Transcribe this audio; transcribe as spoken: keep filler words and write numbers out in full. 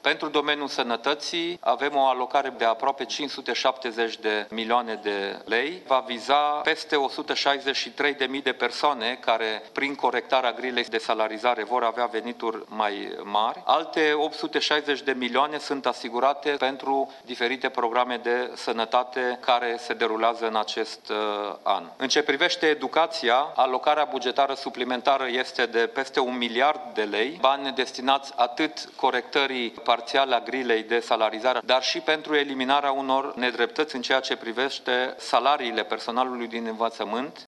Pentru domeniul sănătății avem o alocare de aproape cinci sute șaptezeci de milioane de lei. Va viza peste o sută șaizeci și trei de mii de persoane care, prin corectarea grilei de salarizare, vor avea venituri mai mari. Alte opt sute șaizeci de milioane sunt asigurate pentru diferite programe de sănătate care se derulează în acest an. În ce privește educația, alocarea bugetară suplimentară este de peste un miliard de lei, bani destinați atât corectării parțiale a grilei de salarizare, dar și pentru eliminarea unor nedreptăți în ceea ce privește salariile personalului din învățământ.